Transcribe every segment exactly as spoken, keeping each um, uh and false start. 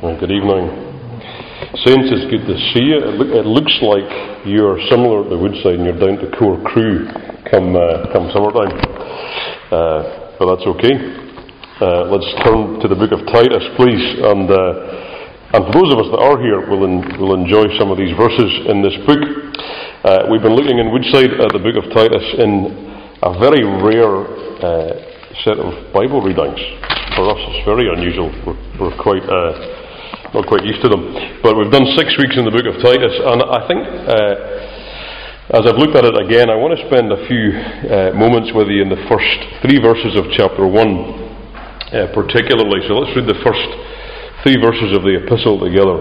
Well, good evening. Saints, it's good to see you. It, look, it looks like you're similar to Woodside and you're down to core crew come uh, come summertime. Uh, but that's okay. Uh, let's turn to the book of Titus, please. And uh, and for those of us that are here, we'll, en- we'll enjoy some of these verses in this book. Uh, we've been looking in Woodside at the book of Titus in a very rare uh, set of Bible readings. For us, it's very unusual. We're, we're quite... Uh, Not quite used to them. But we've done six weeks in the book of Titus, and I think uh, as I've looked at it again, I want to spend a few uh, moments with you in the first three verses of chapter one, uh, particularly. So let's read the first three verses of the epistle together.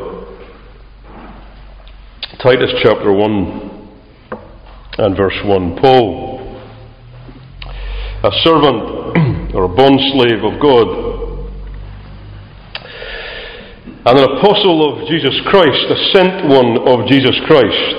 Titus chapter one and verse one. Paul, a servant or a bondslave of God, and an apostle of Jesus Christ, a sent one of Jesus Christ,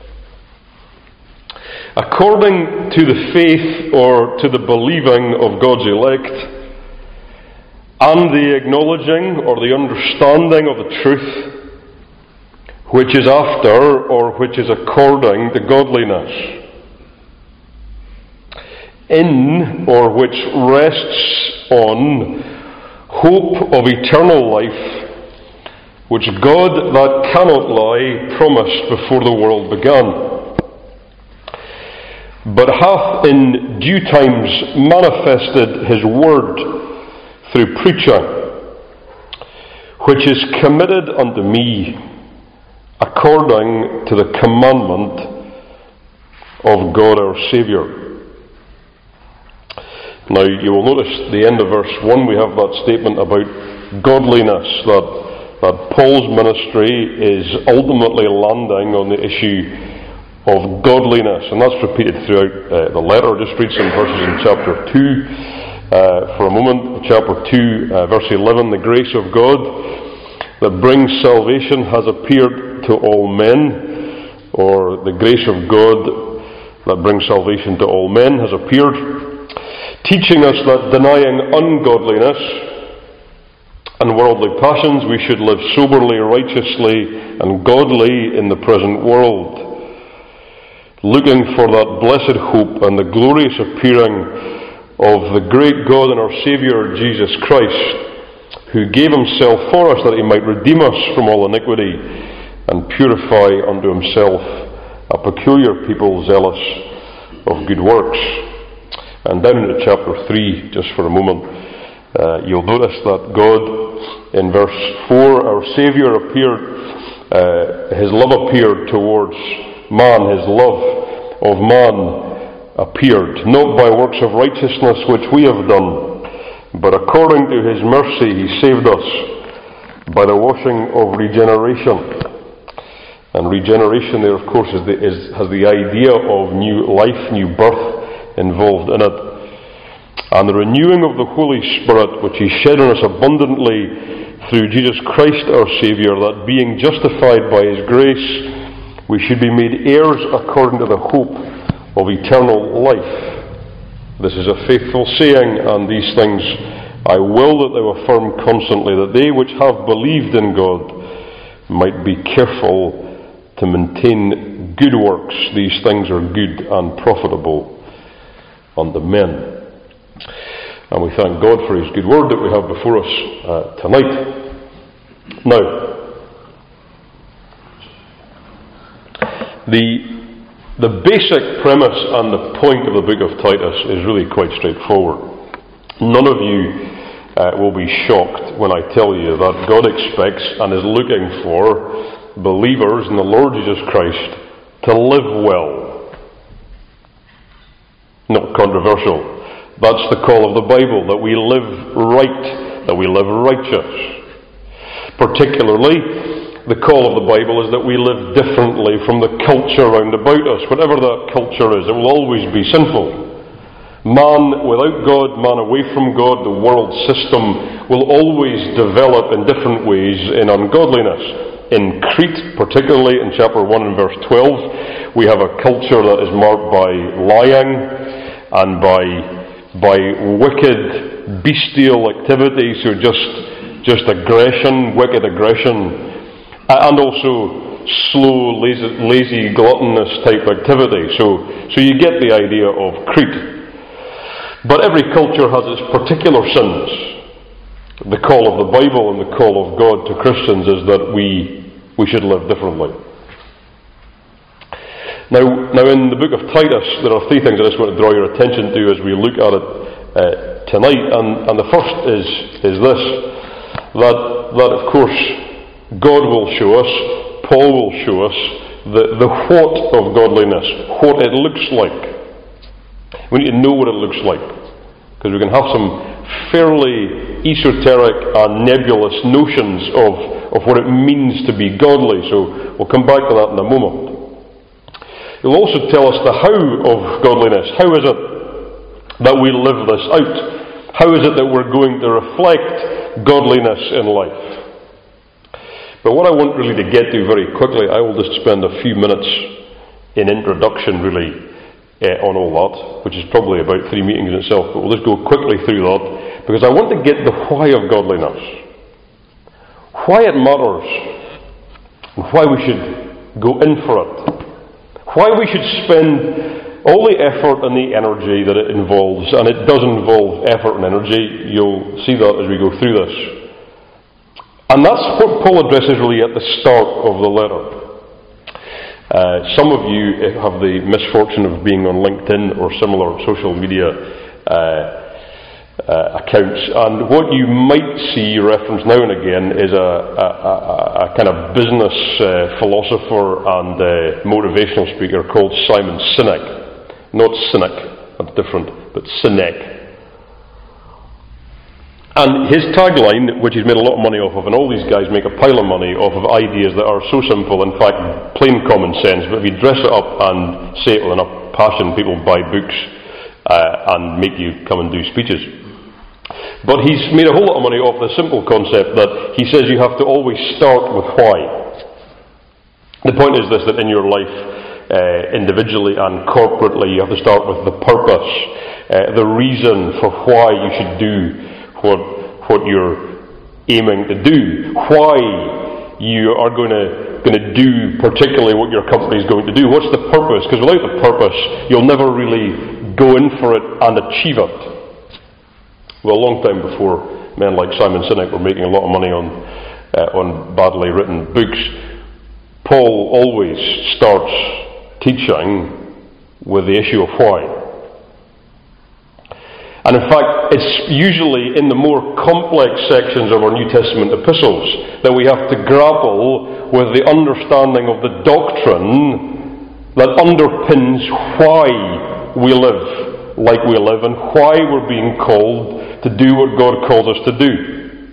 according to the faith or to the believing of God's elect, and the acknowledging or the understanding of the truth, which is after or which is according to godliness, in or which rests on hope of eternal life, which God that cannot lie promised before the world began, but hath in due times manifested his word through preaching, which is committed unto me according to the commandment of God our Saviour. Now you will notice the end of verse one, we have that statement about godliness, that that Paul's ministry is ultimately landing on the issue of godliness, and that's repeated throughout uh, the letter. Just read some verses in chapter two uh, for a moment. Chapter two, uh, verse eleven, the grace of God that brings salvation has appeared to all men, or the grace of God that brings salvation to all men has appeared, teaching us that denying ungodliness and worldly passions, we should live soberly, righteously, and godly in the present world, looking for that blessed hope and the glorious appearing of the great God and our Saviour Jesus Christ, who gave himself for us that he might redeem us from all iniquity and purify unto himself a peculiar people zealous of good works. And down into chapter three, just for a moment, uh, you'll notice that God, in verse four, our Saviour appeared, uh, his love appeared towards man, his love of man appeared, not by works of righteousness which we have done, but according to his mercy he saved us by the washing of regeneration. And regeneration there, of course, is the, is, has the idea of new life, new birth involved in it. And the renewing of the Holy Spirit, which he shed on us abundantly through Jesus Christ our Saviour, that being justified by his grace, we should be made heirs according to the hope of eternal life. This is a faithful saying, and these things I will that thou affirm constantly, that they which have believed in God might be careful to maintain good works. These things are good and profitable unto men. And we thank God for his good word that we have before us uh, tonight. Now, the the basic premise and the point of the book of Titus is really quite straightforward. None of you uh, will be shocked when I tell you that God expects and is looking for believers in the Lord Jesus Christ to live well. Not controversial. That's the call of the Bible, that we live right, that we live righteous. Particularly, the call of the Bible is that we live differently from the culture round about us. Whatever that culture is, it will always be sinful. Man without God, man away from God, the world system will always develop in different ways in ungodliness. In Crete, particularly in chapter one and verse twelve, we have a culture that is marked by lying and by by wicked, bestial activities who just just aggression, wicked aggression, and also slow, lazy, lazy gluttonous type activity. So, so you get the idea of Crete. But every culture has its particular sins. The call of the Bible and the call of God to Christians is that we we should live differently. Now, now in the book of Titus, there are three things I just want to draw your attention to as we look at it uh, tonight. And, and the first is is this, that that of course God will show us, Paul will show us the, the what of godliness, what it looks like. We need to know what it looks like, because we can have some fairly esoteric and nebulous notions of, of what it means to be godly. So we'll come back to that in a moment. It will also tell us the how of godliness. How is it that we live this out? How is it that we're going to reflect godliness in life? But what I want really to get to very quickly, I will just spend a few minutes in introduction really uh, on all that, which is probably about three meetings in itself, but we'll just go quickly through that, because I want to get the why of godliness. Why it matters, and why we should go in for it. Why we should spend all the effort and the energy that it involves, and it does involve effort and energy. You'll see that as we go through this. And that's what Paul addresses really at the start of the letter. Uh, some of you have the misfortune of being on LinkedIn or similar social media uh, uh, accounts, and what you might see referenced now and again is a, a, a, a kind of business uh, philosopher and uh, motivational speaker called Simon Sinek. Not cynic, that's different, but Sinek. And his tagline, which he's made a lot of money off of, and all these guys make a pile of money off of ideas that are so simple, in fact, plain common sense, but if you dress it up and say it with enough passion, people buy books uh, and make you come and do speeches. But he's made a whole lot of money off the simple concept that he says you have to always start with why. The point is this, that in your life, uh, individually and corporately, you have to start with the purpose, uh, the reason for why you should do what what you're aiming to do, why you are going to going to do particularly what your company is going to do. What's the purpose? Because without the purpose, you'll never really go in for it and achieve it. Well, a long time before men like Simon Sinek were making a lot of money on uh, on badly written books, Paul always starts teaching with the issue of why. And in fact, it's usually in the more complex sections of our New Testament epistles that we have to grapple with the understanding of the doctrine that underpins why we live like we live and why we're being called to do what God calls us to do.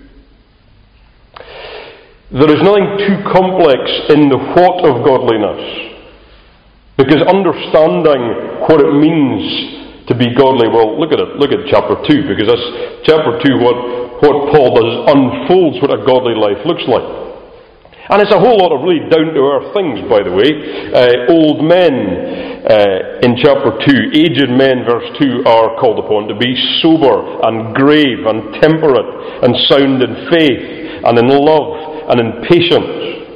There is nothing too complex in the what of godliness, because understanding what it means to be godly, well, look at it, look at chapter two, because that's chapter two, what, what Paul does is unfolds what a godly life looks like. And it's a whole lot of really down-to-earth things, by the way. Uh, old men uh, in chapter two, aged men, verse two, are called upon to be sober and grave and temperate and sound in faith and in love and in patience.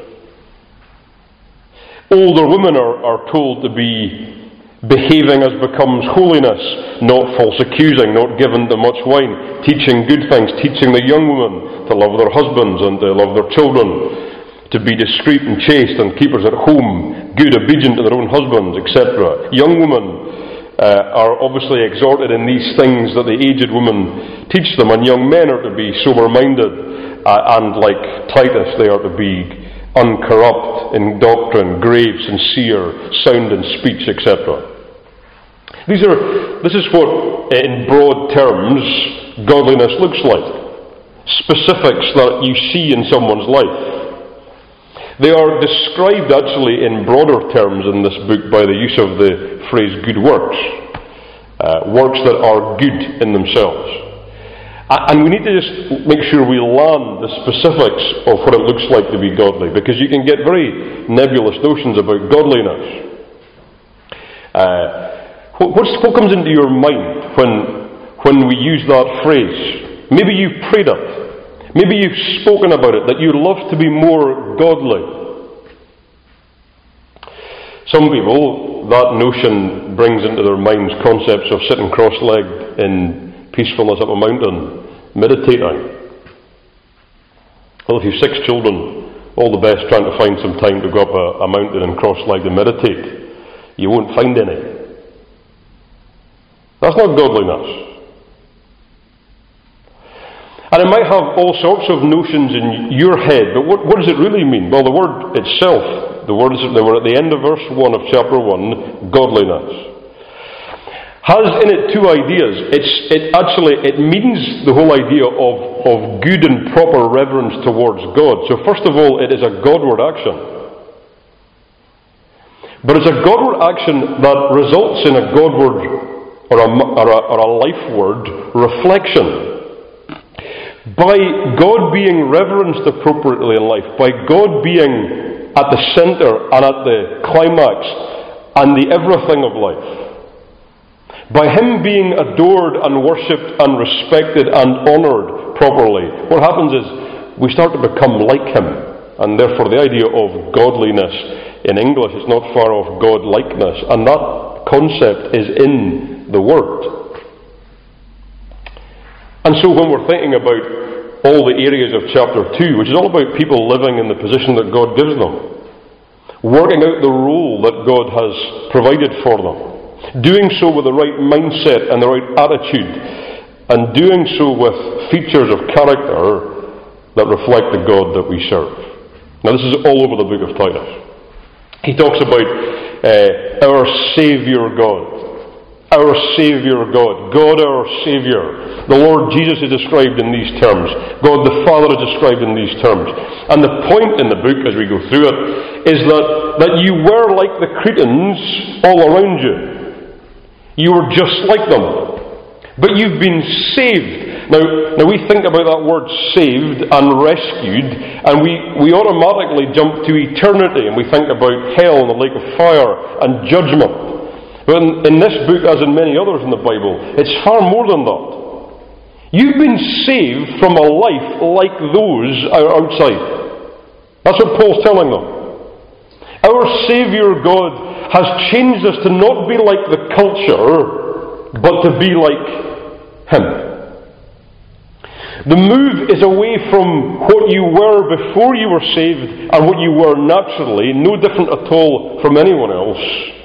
Older women are, are told to be behaving as becomes holiness, not false accusing, not given to much wine, teaching good things, teaching the young women to love their husbands and to love their children, to be discreet and chaste and keepers at home, good, obedient to their own husbands, et cetera. Young women uh, are obviously exhorted in these things that the aged woman teach them, and young men are to be sober-minded, uh, and like Titus, they are to be uncorrupt in doctrine, grave, sincere, sound in speech, et cetera. These are, this is what, in broad terms, godliness looks like. Specifics that you see in someone's life. They are described actually in broader terms in this book by the use of the phrase good works. Uh, works that are good in themselves. And we need to just make sure we land the specifics of what it looks like to be godly, because you can get very nebulous notions about godliness. Uh, what's, what comes into your mind when, when we use that phrase? Maybe you've prayed it. Maybe you've spoken about it, that you love to be more godly. Some people, that notion brings into their minds concepts of sitting cross-legged in peacefulness up a mountain, meditating. Well, if you've six children, all the best trying to find some time to go up a, a mountain and cross-legged and meditate. You won't find any. That's not godliness. And it might have all sorts of notions in your head, but what, what does it really mean? Well, the word itself, the words that were at the end of verse one of chapter one, godliness, has in it two ideas. It's, it actually, it means the whole idea of, of good and proper reverence towards God. So first of all, it is a Godward action. But it's a Godward action that results in a Godward or a, or a, or a lifeward reflection. By God being reverenced appropriately in life, by God being at the centre and at the climax and the everything of life, by Him being adored and worshipped and respected and honoured properly, what happens is we start to become like Him. And therefore the idea of godliness in English is not far off God-likeness. And that concept is in the Word. And so when we're thinking about all the areas of chapter two, which is all about people living in the position that God gives them, working out the role that God has provided for them, doing so with the right mindset and the right attitude, and doing so with features of character that reflect the God that we serve. Now this is all over the book of Titus. He talks about uh, our Saviour God. Our Saviour God. God our Saviour. The Lord Jesus is described in these terms. God the Father is described in these terms. And the point in the book, as we go through it, is that, that you were like the Cretans all around you. You were just like them. But you've been saved. Now, now we think about that word saved and rescued, and we, we automatically jump to eternity, and we think about hell and the lake of fire and judgment. But in, in this book, as in many others in the Bible, it's far more than that. You've been saved from a life like those outside. That's what Paul's telling them. Our Saviour God has changed us to not be like the culture, but to be like Him. The move is away from what you were before you were saved and what you were naturally, no different at all from anyone else,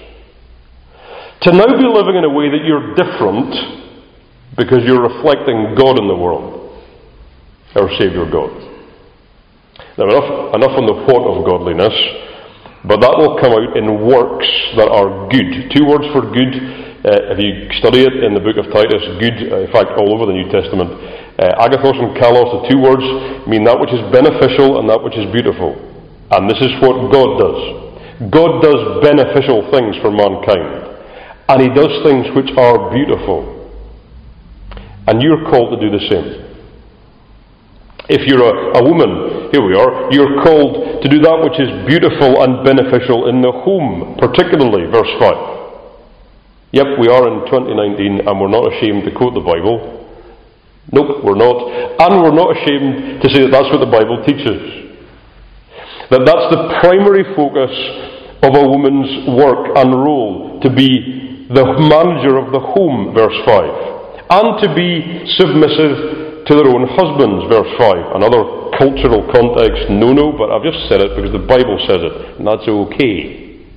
to now be living in a way that you're different because you're reflecting God in the world, our Saviour God. Now enough, enough on the what of godliness. But that will come out in works that are good. Two words for good. Uh, if you study it in the book of Titus, good, uh, in fact, all over the New Testament. Uh, agathos and kalos, the two words, mean that which is beneficial and that which is beautiful. And this is what God does. God does beneficial things for mankind. And He does things which are beautiful. And you're called to do the same. If you're a, a woman, here we are, you're called to do that which is beautiful and beneficial in the home, particularly, verse five. Yep, we are in twenty nineteen and we're not ashamed to quote the Bible. Nope, we're not. And we're not ashamed to say that that's what the Bible teaches. That that's the primary focus of a woman's work and role, to be the manager of the home, verse five. And to be submissive to their own husbands, verse five. Another cultural context, no, no, but I've just said it because the Bible says it, and that's okay.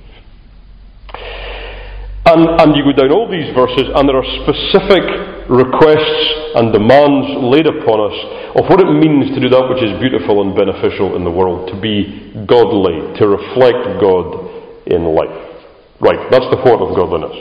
And, and you go down all these verses, and there are specific requests and demands laid upon us of what it means to do that which is beautiful and beneficial in the world, to be godly, to reflect God in life. Right, that's the what of godliness.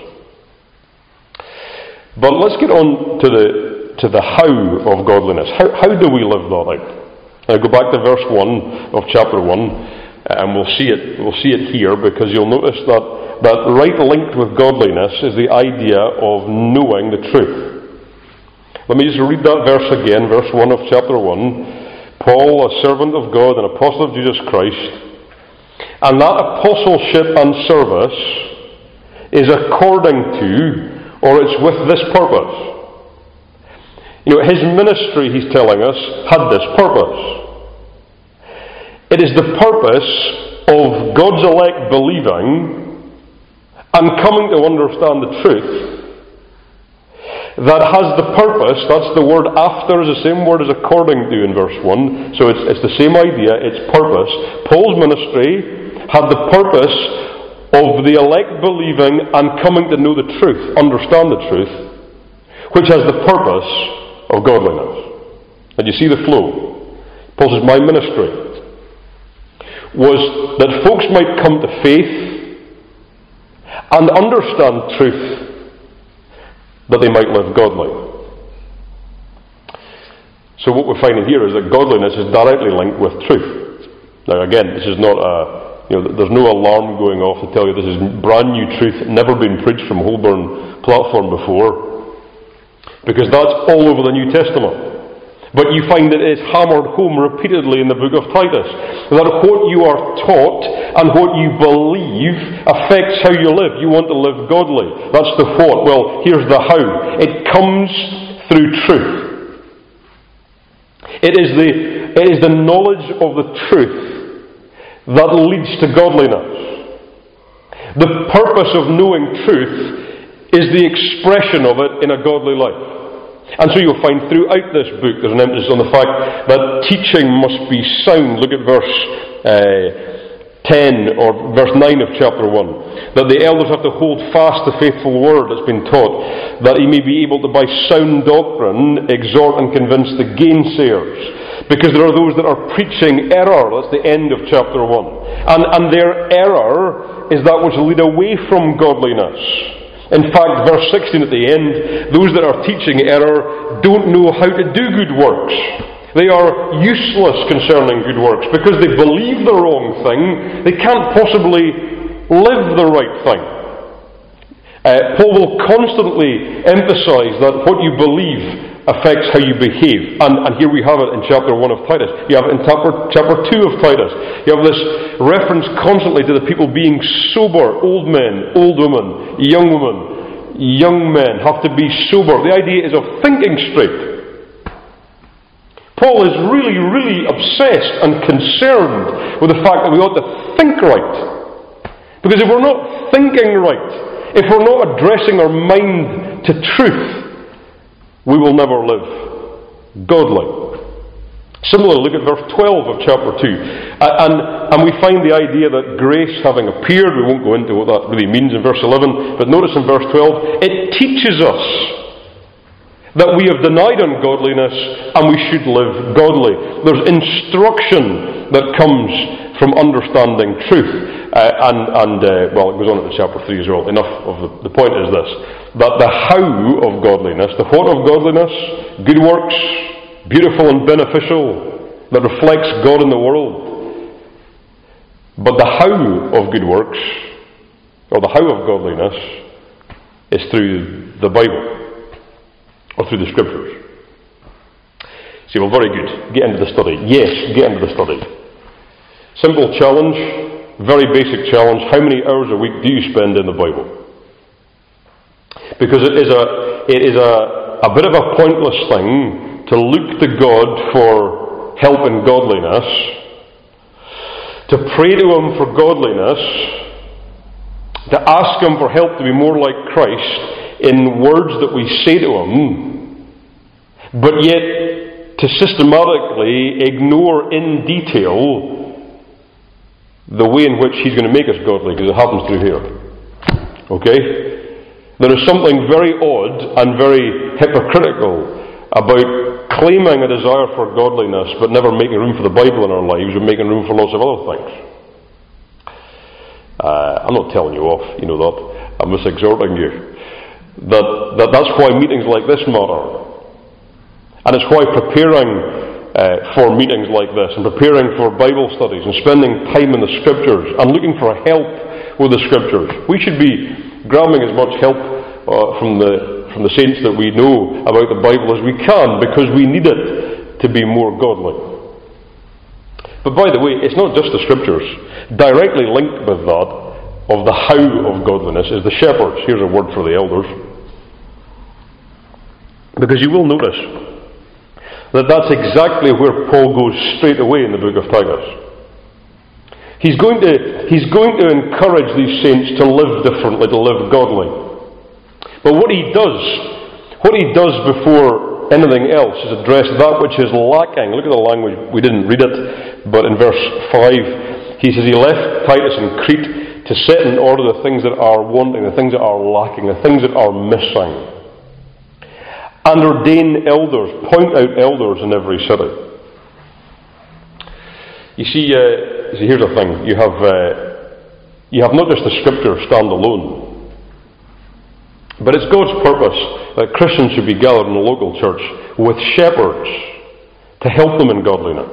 But let's get on to the to the how of godliness. How, how do we live that out? Now go back to verse one of chapter one, and we'll see it. We'll see it here, because you'll notice that that right linked with godliness is the idea of knowing the truth. Let me just read that verse again, verse one of chapter one. Paul, a servant of God and apostle of Jesus Christ, and that apostleship and service is according to, or it's with this purpose. You know, his ministry, he's telling us, had this purpose. It is the purpose of God's elect believing and coming to understand the truth that has the purpose, that's the word after, is the same word as according to in verse one, so it's, it's the same idea, it's purpose. Paul's ministry had the purpose of the elect believing and coming to know the truth, understand the truth, which has the purpose of godliness. And you see the flow. Paul says, my ministry was that folks might come to faith and understand truth, that they might live godly. So what we're finding here is that godliness is directly linked with truth. Now again, this is not a, you know, there's no alarm going off to tell you this is brand new truth, never been preached from Holborn platform before, because that's all over the New Testament. But you find that it is hammered home repeatedly in the book of Titus, that what you are taught and what you believe affects how you live. You want to live godly. That's the what. Well, here's the how. It comes through truth. It is the, it is the knowledge of the truth that leads to godliness. The purpose of knowing truth is the expression of it in a godly life. And so you'll find throughout this book there's an emphasis on the fact that teaching must be sound. Look at verse uh, ten or verse nine of chapter one. That the elders have to hold fast the faithful word that's been taught, that he may be able to by sound doctrine exhort and convince the gainsayers. Because there are those that are preaching error. That's the end of chapter one. And, and their error is that which will lead away from godliness. In fact, verse sixteen at the end, those that are teaching error don't know how to do good works. They are useless concerning good works because they believe the wrong thing. They can't possibly live the right thing. Uh, Paul will constantly emphasize that what you believe affects how you behave. And, and here we have it in chapter one of Titus. You have it in chapter, chapter two of Titus. You have this reference constantly to the people being sober. Old men, old women, young women, young men have to be sober. The idea is of thinking straight. Paul is really, really obsessed and concerned with the fact that we ought to think right. Because if we're not thinking right, if we're not addressing our mind to truth, we will never live godly. Similarly, look at verse twelve of chapter two. And, and we find the idea that grace having appeared, we won't go into what that really means in verse eleven, but notice in verse twelve, it teaches us that we have denied ungodliness and we should live godly. There's instruction that comes from understanding truth. Uh, and, and uh, well, it goes on into chapter three as well. Enough of the, the point is this, that the how of godliness, the what of godliness, good works, beautiful and beneficial, that reflects God in the world. But the how of good works, or the how of godliness, is through the Bible, or through the Scriptures. See, well, very good. Get into the study. Yes, get into the study. Simple challenge, very basic challenge. How many hours a week do you spend in the Bible? Because it is a, it is a, a bit of a pointless thing to look to God for help in godliness, to pray to Him for godliness, to ask Him for help to be more like Christ in words that we say to Him, but yet to systematically ignore in detail the way in which He's going to make us godly, because it happens through here. Okay? There is something very odd and very hypocritical about claiming a desire for godliness but never making room for the Bible in our lives and making room for lots of other things. Uh, I'm not telling you off, you know that. I'm just exhorting you. That, that that's why meetings like this matter. And it's why preparing Uh, for meetings like this and preparing for Bible studies and spending time in the Scriptures and looking for help with the Scriptures. We should be grabbing as much help uh, from the from the saints that we know about the Bible as we can, because we need it to be more godly. But by the way, it's not just the Scriptures. Directly linked with that, of the how of godliness, is the shepherds. Here's a word for the elders. Because you will notice that that's exactly where Paul goes straight away in the book of Titus. He's going to, he's going to encourage these saints to live differently, to live godly. But what he does, what he does before anything else is address that which is lacking. Look at the language, we didn't read it, but in verse five, he says he left Titus in Crete to set in order the things that are wanting, the things that are lacking, the things that are missing. And ordain elders, point out elders in every city. You see, uh, see here's the thing, you have, uh, you have not just the Scripture stand alone, but it's God's purpose that Christians should be gathered in a local church with shepherds to help them in godliness.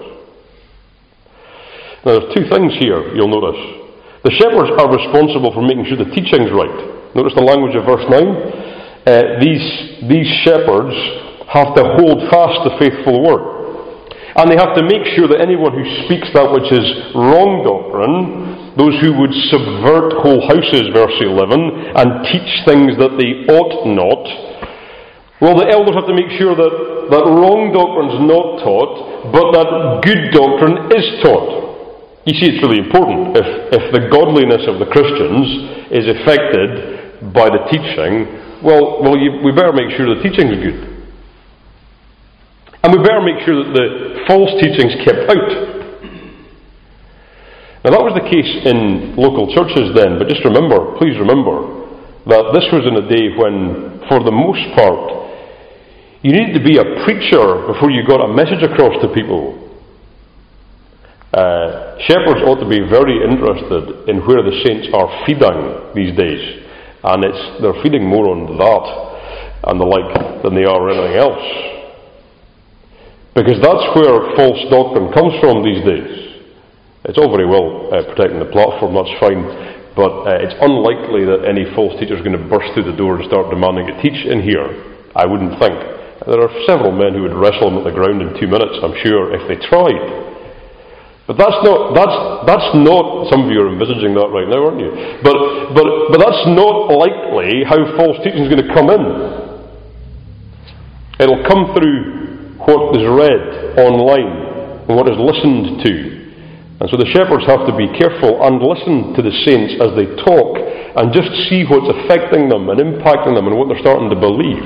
Now there's two things here you'll notice. The shepherds are responsible for making sure the teaching's right. Notice the language of verse nine. Uh, these, these shepherds have to hold fast the faithful word. And they have to make sure that anyone who speaks that which is wrong doctrine, those who would subvert whole houses, verse eleven, and teach things that they ought not, well, the elders have to make sure that, that wrong doctrine is not taught, but that good doctrine is taught. You see, it's really important. If, if the godliness of the Christians is affected by the teaching, well, well, you, we better make sure the teaching is good. And we better make sure that the false teaching is kept out. Now that was the case in local churches then, but just remember, please remember, that this was in a day when, for the most part, you needed to be a preacher before you got a message across to people. Uh, shepherds ought to be very interested in where the saints are feeding these days. And it's they're feeding more on that and the like than they are anything else. Because that's where false doctrine comes from these days. It's all very well uh, protecting the platform, that's fine, but uh, it's unlikely that any false teacher is going to burst through the door and start demanding to teach in here. I wouldn't think. There are several men who would wrestle him at the ground in two minutes, I'm sure, if they tried. But that's not, that's, that's not, some of you are envisaging that right now, aren't you? But, but, but that's not likely how false teaching is going to come in. It'll come through what is read online and what is listened to. And so the shepherds have to be careful and listen to the saints as they talk and just see what's affecting them and impacting them and what they're starting to believe.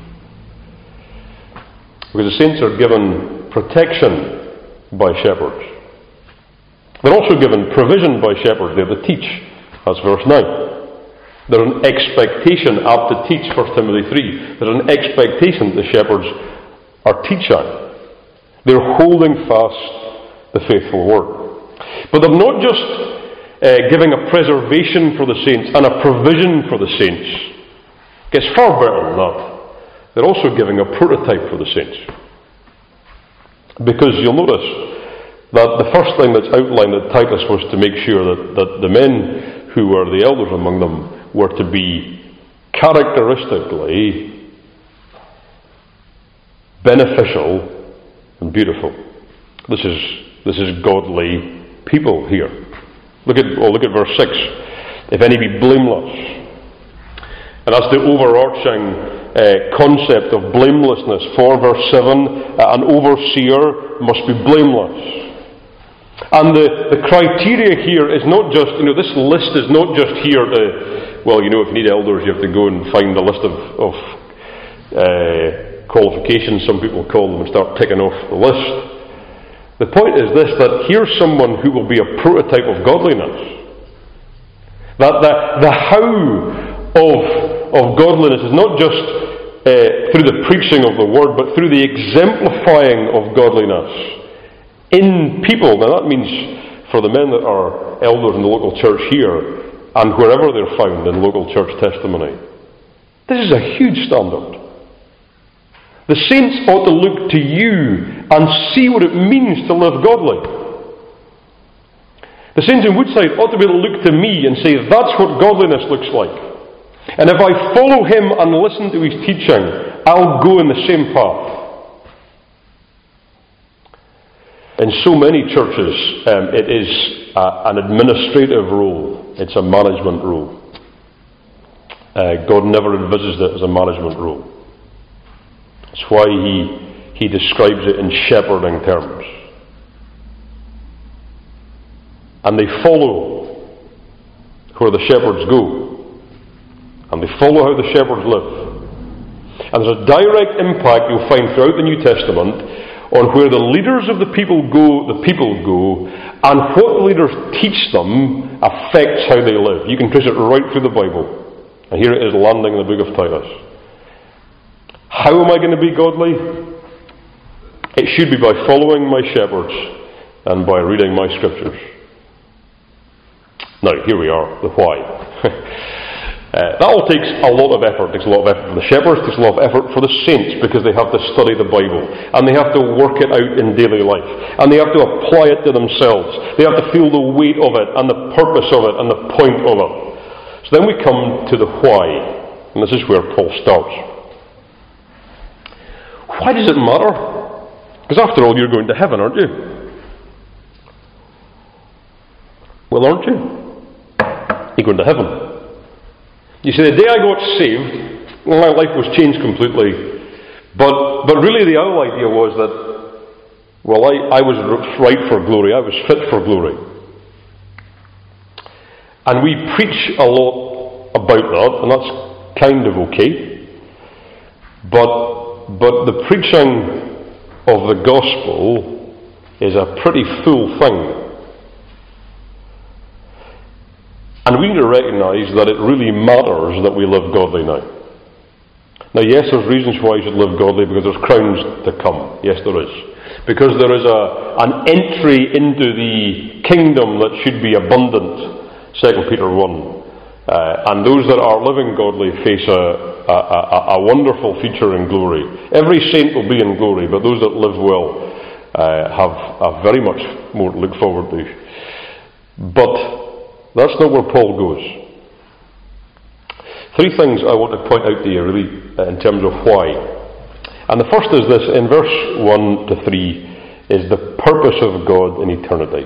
Because the saints are given protection by shepherds. They're also given provision by shepherds. They're to teach. That's verse nine. There's an expectation apt to teach, First Timothy three. There's an expectation that the shepherds are teaching. They're holding fast the faithful word. But they're not just uh, giving a preservation for the saints and a provision for the saints. It gets far better than that. They're also giving a prototype for the saints. Because you'll notice that the first thing that's outlined at Titus was to make sure that, that the men who were the elders among them were to be characteristically beneficial and beautiful. This is this is godly people here. Look at oh, look at verse six. If any be blameless, and that's the overarching uh, concept of blamelessness. For verse seven, uh, an overseer must be blameless. And the, the criteria here is not just, you know, this list is not just here to, well, you know, if you need elders, you have to go and find a list of, of uh, qualifications, some people call them, and start ticking off the list. The point is this, that here's someone who will be a prototype of godliness. That the, the how of, of godliness is not just uh, through the preaching of the word, but through the exemplifying of godliness in people. Now that means for the men that are elders in the local church here and wherever they're found in local church testimony. This is a huge standard. The saints ought to look to you and see what it means to live godly. The saints in Woodside ought to be able to look to me and say, that's what godliness looks like. And if I follow him and listen to his teaching, I'll go in the same path. In so many churches, um, it is uh, an administrative role. It's a management role. Uh, God never envisaged it as a management role. That's why He he describes it in shepherding terms. And they follow where the shepherds go. And they follow how the shepherds live. And there's a direct impact you'll find throughout the New Testament on where the leaders of the people go, the people go, and what the leaders teach them affects how they live. You can trace it right through the Bible. And here it is landing in the book of Titus. How am I going to be godly? It should be by following my shepherds and by reading my scriptures. Now, here we are, the why. uh, that all takes a lot of effort. It takes a lot of effort for the shepherds, it takes a lot of effort for the saints, because they have to study the Bible, and they have to work it out in daily life, and they have to apply it to themselves. They have to feel the weight of it, and the purpose of it, and the point of it. So then we come to the why, and this is where Paul starts. Why does it matter? Because after all, you're going to heaven, aren't you? Well, aren't you? You're going to heaven. You see, the day I got saved, well, my life was changed completely. But but really the whole idea was that, well, I, I was right for glory. I was fit for glory. And we preach a lot about that, and that's kind of okay. But but the preaching of the gospel is a pretty full thing. And we need to recognise that it really matters that we live godly now. Now, yes, there's reasons why you should live godly, because there's crowns to come. Yes, there is. Because there is a, an entry into the kingdom that should be abundant, Second Peter one. Uh, and those that are living godly face a, a, a, a wonderful future in glory. Every saint will be in glory, but those that live well uh, have, have very much more to look forward to. But that's not where Paul goes. Three things I want to point out to you, really, in terms of why. And the first is this, in verse one to three, is the purpose of God in eternity.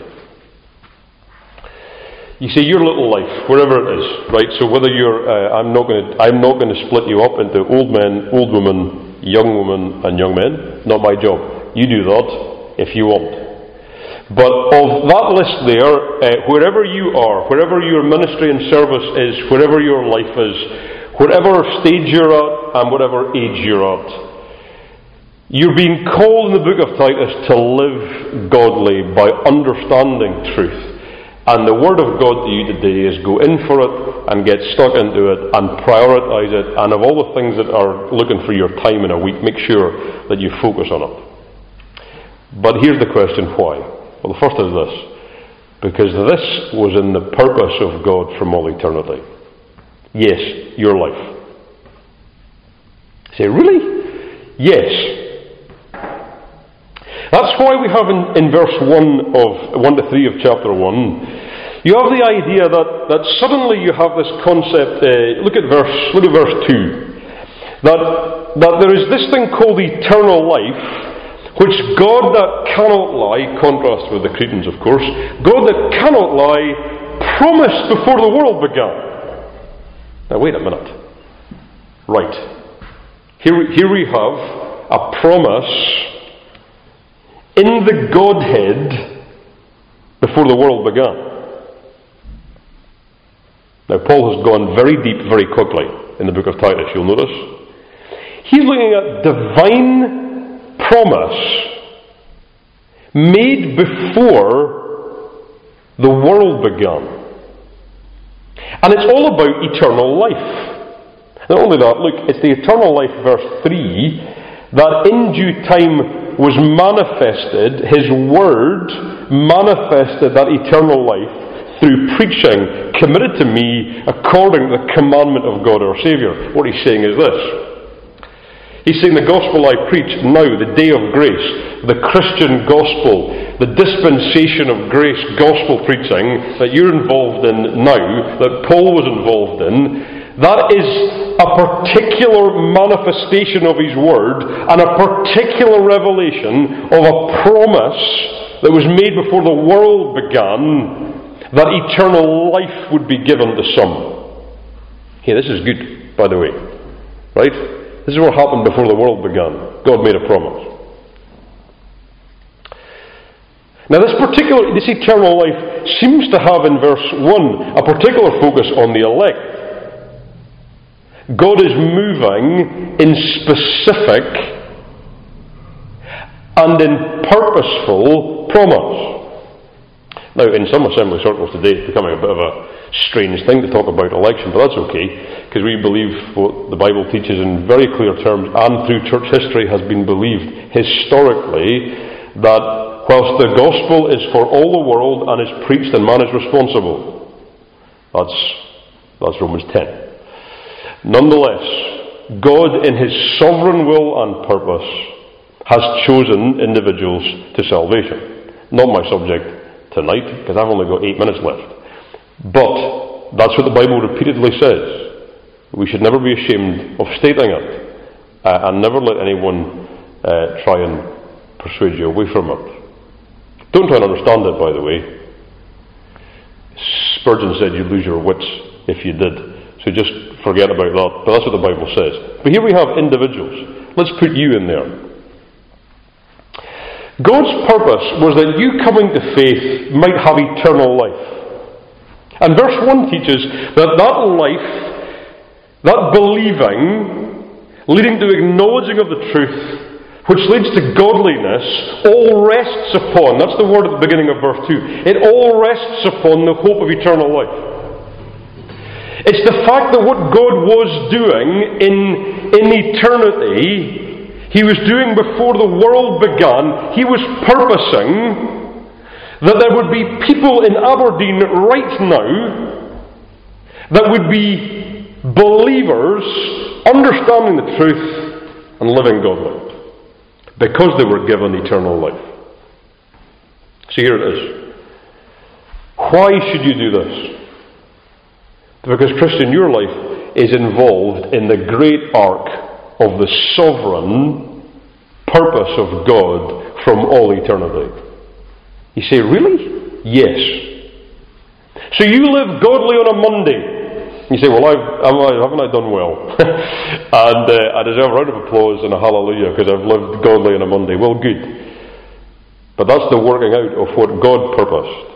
You see, your little life, wherever it is, right? So whether you're, uh, I'm not going to, I'm not going to split you up into old men, old women, young women, and young men. Not my job. You do that if you want. But of that list there, uh, wherever you are, wherever your ministry and service is, wherever your life is, whatever stage you're at and whatever age you're at, you're being called in the book of Titus to live godly by understanding truth. And the word of God to you today is go in for it and get stuck into it and prioritise it, and of all the things that are looking for your time in a week, make sure that you focus on it. But here's the question, why? Well, the first is this. Because this was in the purpose of God from all eternity. Yes, your life. You say, really? Yes. That's why we have in, in verse one of one to three of chapter one, you have the idea that, that suddenly you have this concept, uh, look at verse look at verse two, that, that there is this thing called eternal life, which God that cannot lie, contrast with the Cretans of course, God that cannot lie promised before the world began. Now wait a minute. Right. Here, here we have a promise in the Godhead before the world began. Now Paul has gone very deep very quickly in the book of Titus, you'll notice. He's looking at divine promise made before the world began. And it's all about eternal life. Not only that, look, it's the eternal life, verse three, that in due time was manifested, His Word manifested that eternal life through preaching committed to me according to the commandment of God our Saviour. What he's saying is this. He's saying the gospel I preach now, the day of grace, the Christian gospel, the dispensation of grace gospel preaching that you're involved in now, that Paul was involved in, that is a particular manifestation of His Word and a particular revelation of a promise that was made before the world began, that eternal life would be given to some. Hey, this is good, by the way. Right? This is what happened before the world began. God made a promise. Now this particular, this eternal life seems to have in verse one a particular focus on the elect. God is moving in specific and in purposeful promise. Now, in some assembly circles today, it's becoming a bit of a strange thing to talk about election, but that's okay, because we believe what the Bible teaches in very clear terms, and through church history has been believed historically, that whilst the gospel is for all the world and is preached and man is responsible. That's, that's Romans ten. Nonetheless, God in his sovereign will and purpose has chosen individuals to salvation. Not my subject tonight, because I've only got eight minutes left. But that's what the Bible repeatedly says. We should never be ashamed of stating it, uh, and never let anyone uh, try and persuade you away from it. Don't try and understand it, by the way. Spurgeon said you'd lose your wits if you did. So just forget about that. But that's what the Bible says. But here we have individuals. Let's put you in there. God's purpose was that you coming to faith might have eternal life. And verse one teaches that that life, that believing, leading to acknowledging of the truth, which leads to godliness, all rests upon, that's the word at the beginning of verse two, it all rests upon the hope of eternal life. It's the fact that what God was doing in, in eternity, He was doing before the world began. He was purposing that there would be people in Aberdeen right now that would be believers, understanding the truth and living godly, because they were given eternal life. So here it is. Why should you do this? Because, Christian, your life is involved in the great arc of the sovereign purpose of God from all eternity. You say, really? Yes. So you live godly on a Monday. You say, well, I've, haven't I done well? and uh, I deserve a round of applause and a hallelujah because I've lived godly on a Monday. Well, good. But that's the working out of what God purposed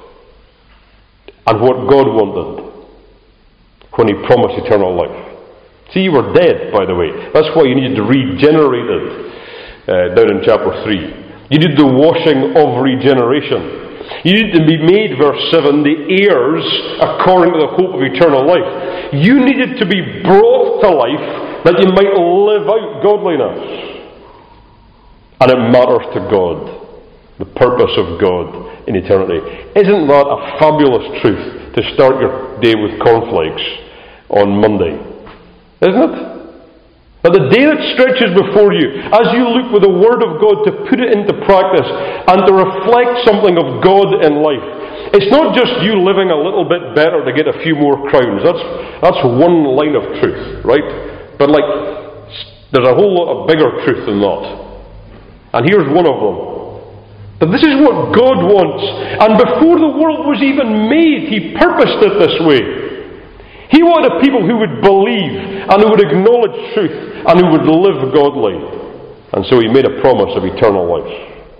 and what God wanted when He promised eternal life. See, you were dead, by the way. That's why you needed to be regenerated uh, down in chapter three. You needed the washing of regeneration. You needed to be made, verse seven, the heirs according to the hope of eternal life. You needed to be brought to life that you might live out godliness. And it matters to God, the purpose of God in eternity. Isn't that a fabulous truth to start your day with cornflakes on Monday? Isn't it? But the day that stretches before you, as you look with the Word of God to put it into practice and to reflect something of God in life, it's not just you living a little bit better to get a few more crowns. That's, that's one line of truth, right? But like, there's a whole lot of bigger truth than that. And here's one of them. That this is what God wants. And before the world was even made, He purposed it this way. He wanted a people who would believe and who would acknowledge truth and who would live godly. And so He made a promise of eternal life.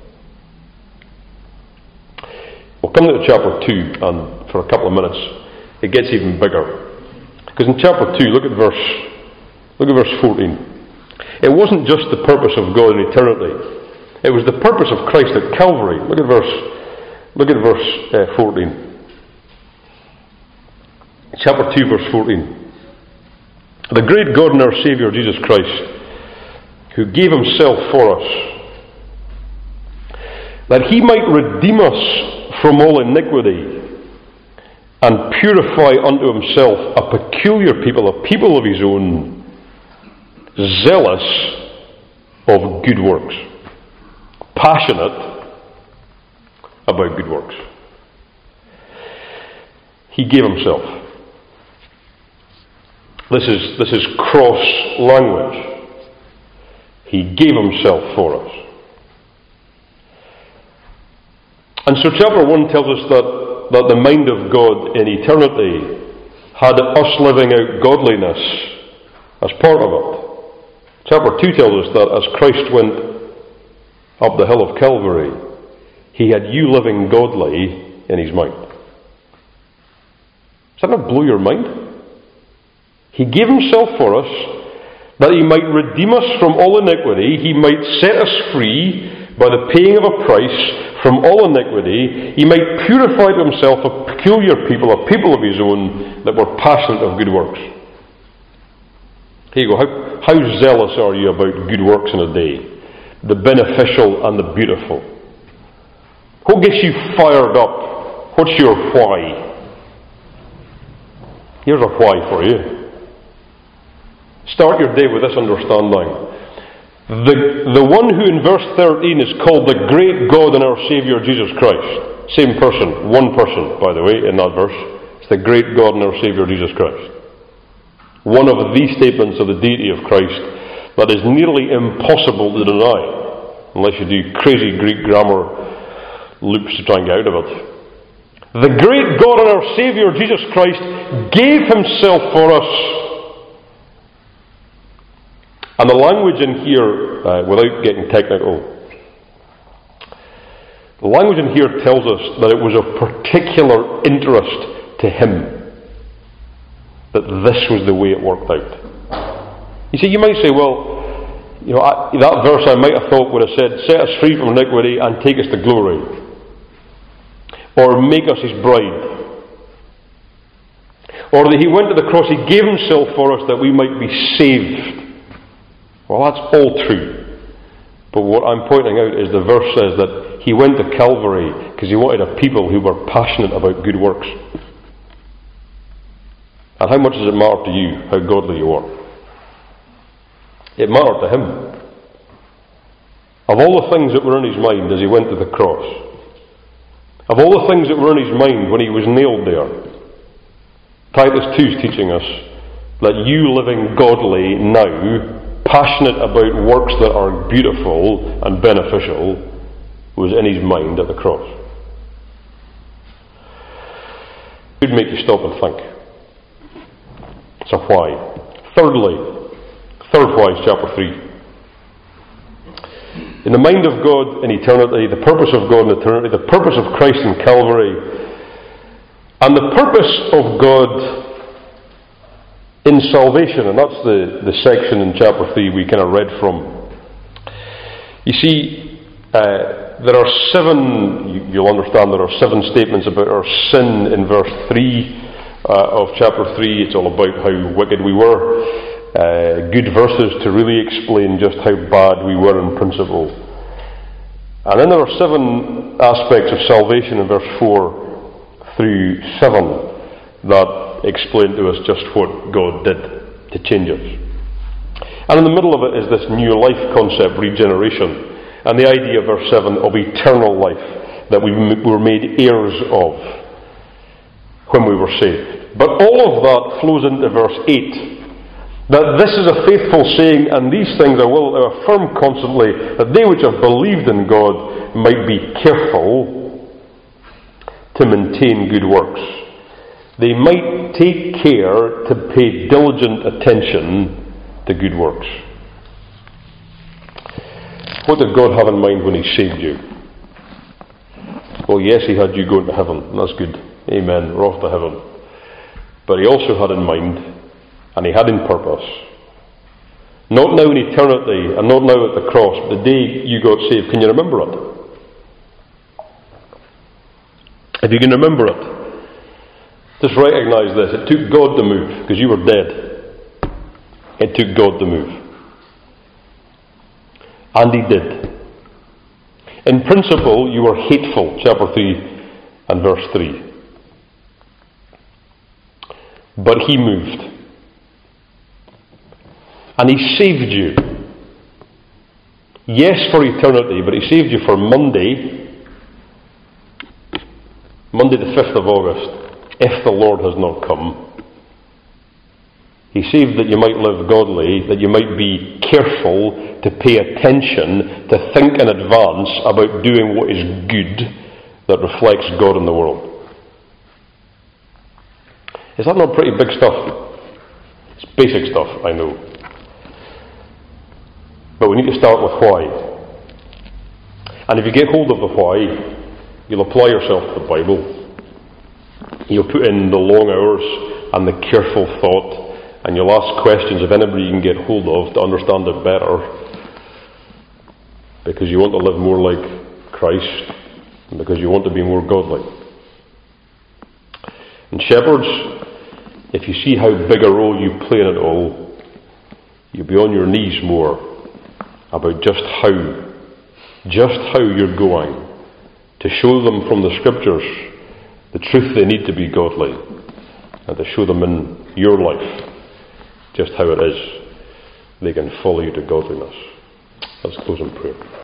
We'll come to chapter two, and for a couple of minutes it gets even bigger. Because in chapter two, look at verse look at verse fourteen. It wasn't just the purpose of God in eternity. It was the purpose of Christ at Calvary. Look at verse look at verse uh, fourteen. Chapter two, verse fourteen. The great God and our Saviour, Jesus Christ, who gave Himself for us, that He might redeem us from all iniquity, and purify unto Himself a peculiar people, a people of His own, zealous of good works. Passionate about good works. He gave Himself. This is, this is cross language. He gave Himself for us. And so chapter one tells us that, that the mind of God in eternity had us living out godliness as part of it. Chapter two tells us that as Christ went up the hill of Calvary, he had you living godly in his mind. Does that not blow your mind? He gave himself for us that he might redeem us from all iniquity, he might set us free by the paying of a price from all iniquity, he might purify to himself a peculiar people, a people of his own, that were passionate of good works. Here you go. How, how zealous are you about good works in a day? The beneficial and the beautiful. What gets you fired up? What's your why? Here's a why for you. Start your day with this understanding. The, the one who in verse thirteen is called the great God and our Saviour Jesus Christ. Same person, one person, by the way, in that verse. It's the great God and our Saviour Jesus Christ. One of the statements of the deity of Christ that is nearly impossible to deny, unless you do crazy Greek grammar loops to try and get out of it. The great God and our Saviour Jesus Christ gave himself for us. And the language in here, uh, without getting technical, the language in here tells us that it was of particular interest to him that this was the way it worked out. You see, you might say, well, you know, I, that verse I might have thought would have said, set us free from iniquity and take us to glory. Or make us his bride. Or that he went to the cross, he gave himself for us that we might be saved. Well, that's all true. But what I'm pointing out is the verse says that he went to Calvary because he wanted a people who were passionate about good works. And how much does it matter to you how godly you are? It mattered to him. Of all the things that were in his mind as he went to the cross, of all the things that were in his mind when he was nailed there, Titus two is teaching us that you living godly now, passionate about works that are beautiful and beneficial, was in his mind at the cross. It would make you stop and think. It's a why. Thirdly, third why is chapter three. In the mind of God in eternity, the purpose of God in eternity, the purpose of Christ in Calvary, and the purpose of God in salvation, and that's the, the section in chapter three we kind of read from. You see, uh, there are seven, you, you'll understand there are seven statements about our sin in verse three uh, of chapter three. It's all about how wicked we were. Uh, good verses to really explain just how bad we were in principle. And then there are seven aspects of salvation in verse four through seven that explain to us just what God did to change us. And in the middle of it is this new life concept, regeneration, and the idea, verse seven, of eternal life that we were made heirs of when we were saved. But all of that flows into verse eight, that this is a faithful saying, and these things I will affirm constantly, that they which have believed in God might be careful to maintain good works. They might take care to pay diligent attention to good works. What did God have in mind when he saved you? Well, yes, he had you going to heaven. That's good. Amen. We're off to heaven. But he also had in mind, and he had in purpose, not now in eternity, and not now at the cross, but the day you got saved. Can you remember it? If you can remember it, just recognise this. It took God to move, because you were dead. It took God to move. And he did. In principle, you were hateful, chapter three and verse three. But he moved. And he saved you. Yes, for eternity, but he saved you for Monday, Monday the fifth of August. If the Lord has not come. He saved that you might live godly, that you might be careful to pay attention, to think in advance about doing what is good that reflects God in the world. Is that not pretty big stuff? It's basic stuff, I know. But we need to start with why. And if you get hold of the why, You'll apply yourself to the Bible. You'll put in the long hours and the careful thought, and you'll ask questions of anybody you can get hold of to understand it better, because you want to live more like Christ, and because you want to be more godly. And shepherds, if you see how big a role you play in it all, you'll be on your knees more about just how, just how you're going to show them from the Scriptures the truth they need to be godly, and to show them in your life just how it is they can follow you to godliness. Let's close in prayer.